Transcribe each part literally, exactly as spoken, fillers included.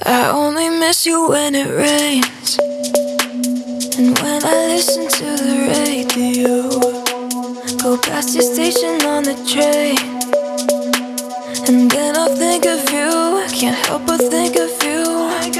I only miss you when it rains, and when I listen to the radio, go past your station on the train, and then I'll think of you. Can't help but think of you.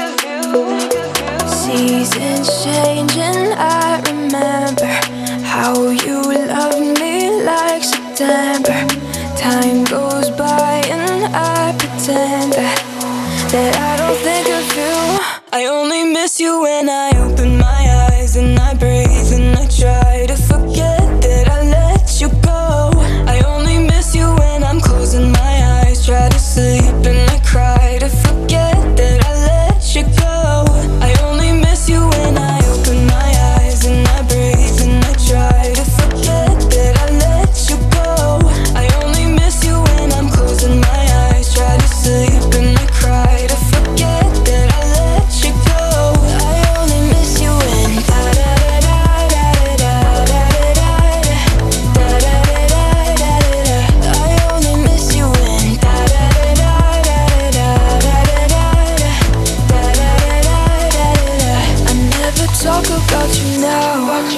Seasons change and I remember how you loved me like September. Time goes by and I pretend that that I don't think of you. I only miss you when I open my eyes and I breathe and I try to forget that I let you go. I only miss you when I'm closing my eyes, try to sleep and I cry to forget that I let you go. I only miss you when I open my eyes and I breathe and I try to forget that I let you go. I only miss you when I'm closing my eyes, try to sleep and I cry to forget that I let you go. I only miss you when da da da da da da da da da da da da. I only miss you when da da da da da da da da da. I never talk about you now.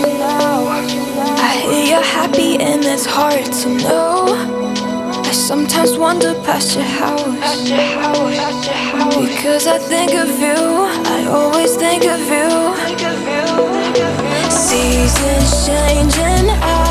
I hear you're happy and that's hard to know. I sometimes wander past your house because I think of you. I always think of you. Seasons change and I